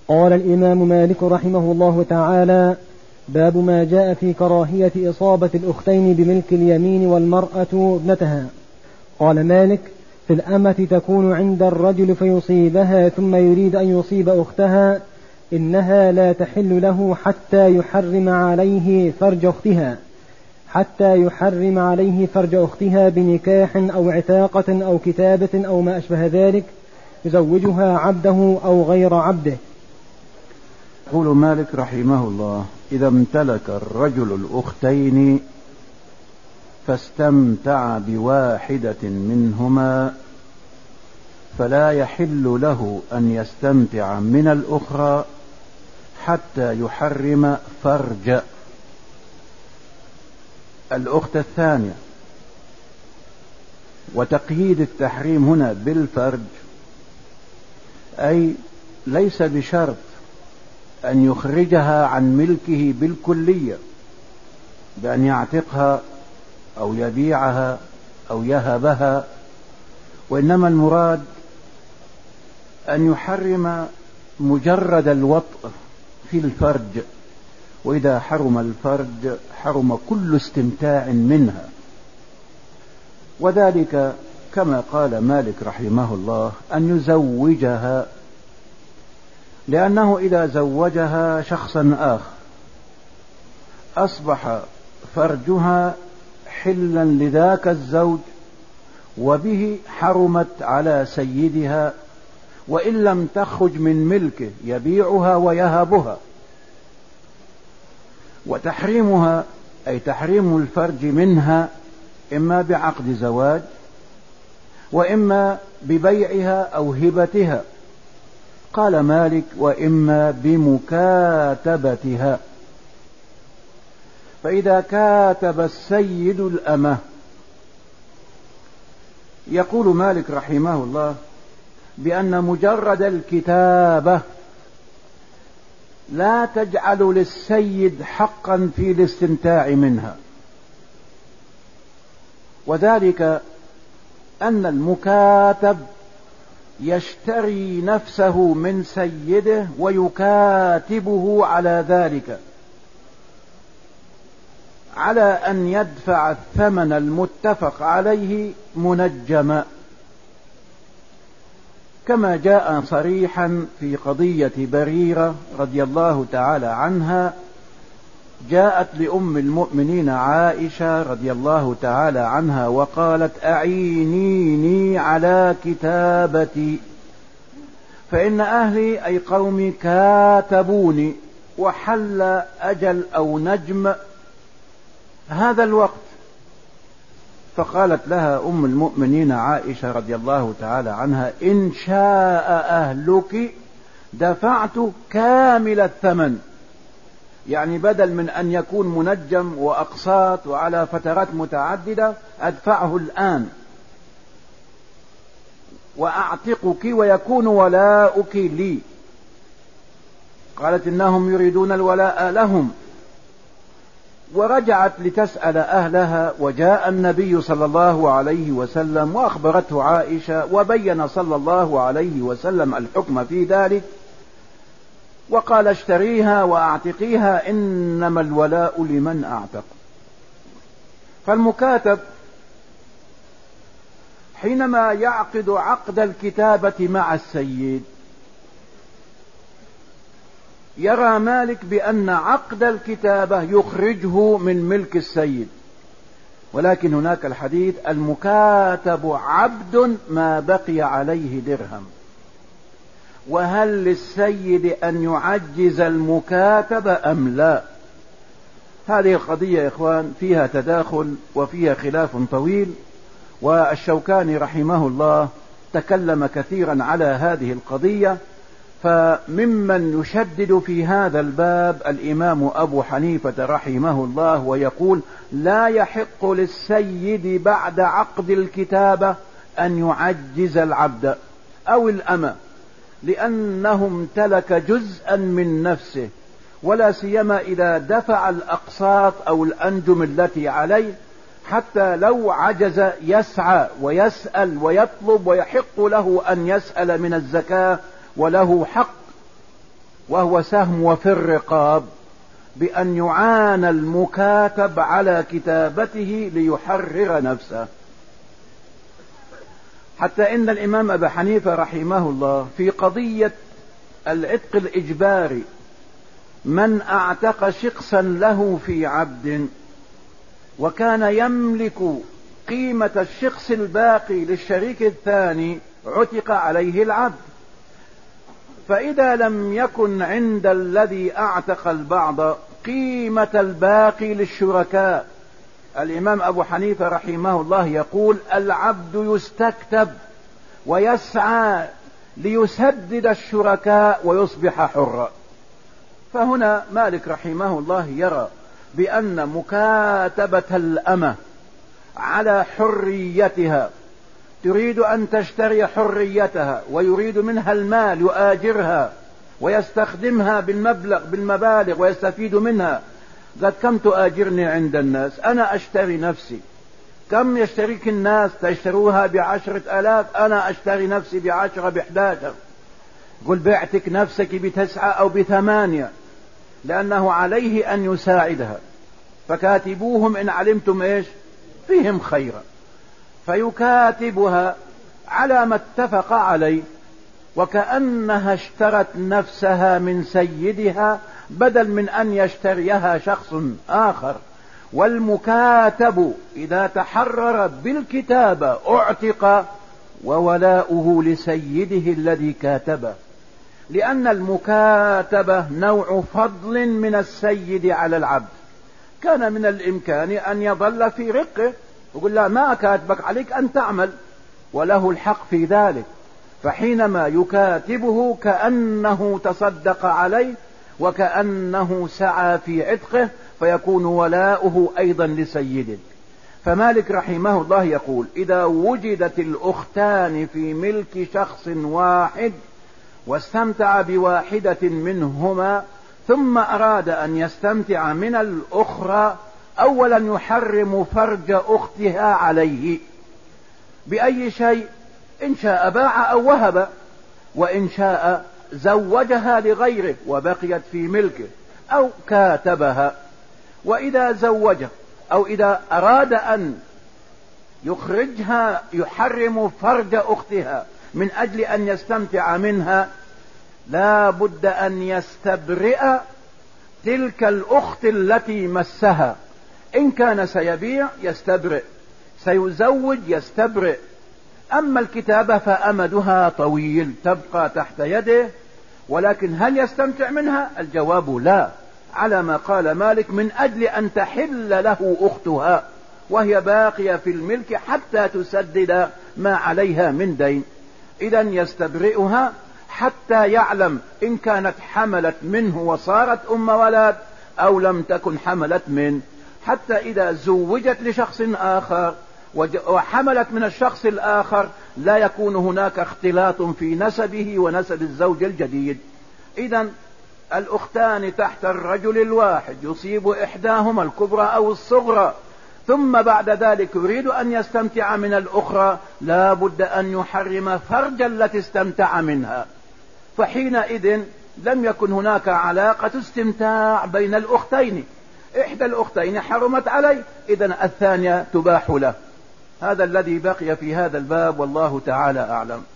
قال الإمام مالك رحمه الله تعالى: باب ما جاء في كراهية إصابة الأختين بملك اليمين والمرأة ابنتها. قال مالك: في الأمة تكون عند الرجل فيصيبها ثم يريد أن يصيب أختها، إنها لا تحل له حتى يحرم عليه فرج أختها بنكاح أو عتاقة أو كتابة أو ما أشبه ذلك، يزوجها عبده أو غير عبده. يقول مالك رحمه الله: إذا امتلك الرجل الأختين فاستمتع بواحدة منهما فلا يحل له أن يستمتع من الأخرى حتى يحرم فرج الأخت الثانية. وتقييد التحريم هنا بالفرج أي ليس بشرط أن يخرجها عن ملكه بالكلية بأن يعتقها أو يبيعها أو يهبها، وإنما المراد أن يحرم مجرد الوطء في الفرج، وإذا حرم الفرج حرم كل استمتاع منها. وذلك كما قال مالك رحمه الله أن يزوجها، لأنه إذا زوجها شخصا آخر أصبح فرجها حلا لذاك الزوج، وبه حرمت على سيدها، وإن لم تخرج من ملكه يبيعها ويهبها. وتحريمها أي تحريم الفرج منها إما بعقد زواج وإما ببيعها أو هبتها. قال مالك: وإما بمكاتبتها. فإذا كاتب السيد الأمة، يقول مالك رحمه الله بأن مجرد الكتابة لا تجعل للسيد حقا في الاستمتاع منها، وذلك أن المكاتب يشتري نفسه من سيده ويكاتبه على ذلك، على أن يدفع الثمن المتفق عليه منجما، كما جاء صريحا في قضية بريرة رضي الله تعالى عنها. جاءت لأم المؤمنين عائشة رضي الله تعالى عنها وقالت: أعينيني على كتابتي، فإن أهلي أي قومي كاتبوني وحل أجل أو نجم هذا الوقت. فقالت لها أم المؤمنين عائشة رضي الله تعالى عنها: إن شاء أهلك دفعت كامل الثمن، يعني بدل من أن يكون منجم وأقساط وعلى فترات متعددة أدفعه الآن وأعتقك ويكون ولاؤك لي. قالت: إنهم يريدون الولاء لهم. ورجعت لتسأل أهلها، وجاء النبي صلى الله عليه وسلم وأخبرته عائشة، وبين صلى الله عليه وسلم الحكم في ذلك، وقال: اشتريها وأعتقيها، إنما الولاء لمن أعتق. فالمكاتب حينما يعقد عقد الكتابة مع السيد، يرى مالك بأن عقد الكتابة يخرجه من ملك السيد، ولكن هناك الحديث: المكاتب عبد ما بقي عليه درهم. وهل للسيد أن يعجز المكاتب أم لا؟ هذه القضية يا إخوان فيها تداخل وفيها خلاف طويل، والشوكاني رحمه الله تكلم كثيرا على هذه القضية. فممن يشدد في هذا الباب الإمام أبو حنيفة رحمه الله، ويقول: لا يحق للسيد بعد عقد الكتابة أن يعجز العبد أو الأمة، لأنه امتلك جزءا من نفسه، ولا سيما إذا دفع الأقساط أو الأنجم التي عليه، حتى لو عجز يسعى ويسأل ويطلب، ويحق له أن يسأل من الزكاة وله حق. وهو سهم وفي الرقاب، بأن يعانى المكاتب على كتابته ليحرر نفسه. حتى إن الإمام أبا حنيفة رحمه الله في قضية العتق الإجباري، من اعتق شخصا له في عبد وكان يملك قيمة الشخص الباقي للشريك الثاني، عتق عليه العبد. فإذا لم يكن عند الذي اعتق البعض قيمة الباقي للشركاء، الإمام أبو حنيفة رحمه الله يقول العبد يستكتب ويسعى ليسدد الشركاء ويصبح حرا. فهنا مالك رحمه الله يرى بأن مكاتبة الأمة على حريتها، تريد أن تشتري حريتها ويريد منها المال يؤاجرها ويستخدمها بالمبالغ ويستفيد منها، قد كم تؤاجرني عند الناس؟ أنا أشتري نفسي. كم يشتريك الناس؟ تشتروها ب10,000، أنا أشتري نفسي ب10 ب11. قل بعتك نفسك ب9 أو ب8، لأنه عليه أن يساعدها. فكاتبوهم إن علمتم إيش فيهم خيرا. فيكاتبها على ما اتفق عليه، وكأنها اشترت نفسها من سيدها بدل من أن يشتريها شخص آخر. والمكاتب إذا تحرر بالكتابة اعتق وولاؤه لسيده الذي كاتبه، لأن المكاتبة نوع فضل من السيد على العبد. كان من الإمكان أن يظل في رقه يقول لا ما كاتبك، عليك أن تعمل، وله الحق في ذلك. فحينما يكاتبه كأنه تصدق عليه وكأنه سعى في عتقه، فيكون ولاؤه أيضا لسيده. فمالك رحمه الله يقول إذا وجدت الأختان في ملك شخص واحد واستمتع بواحدة منهما ثم أراد أن يستمتع من الأخرى، أولا يحرم فرج أختها عليه بأي شيء، إن شاء باع أو وهب، وإن شاء زوجها لغيره وبقيت في ملكه أو كاتبها. وإذا زوجها أو إذا أراد أن يخرجها يحرم فرج أختها من أجل أن يستمتع منها، لا بد أن يستبرئ تلك الأخت التي مسها. إن كان سيبيع يستبرئ، سيزوج يستبرئ. أما الكتابة فأمدها طويل تبقى تحت يده، ولكن هل يستمتع منها؟ الجواب لا، على ما قال مالك من أجل أن تحل له أختها وهي باقية في الملك حتى تسدد ما عليها من دين. إذا يستبرئها حتى يعلم إن كانت حملت منه وصارت أم ولد أو لم تكن حملت منه، حتى إذا زوجت لشخص آخر وحملت من الشخص الآخر لا يكون هناك اختلاط في نسبه ونسب الزوج الجديد. إذا الأختان تحت الرجل الواحد يصيب إحداهما الكبرى أو الصغرى، ثم بعد ذلك يريد أن يستمتع من الأخرى، لا بد أن يحرم فرج التي استمتع منها. فحينئذ لم يكن هناك علاقة استمتاع بين الأختين، إحدى الأختين حرمت عليه، إذن الثانية تباح له. هذا الذي بقي في هذا الباب، والله تعالى أعلم.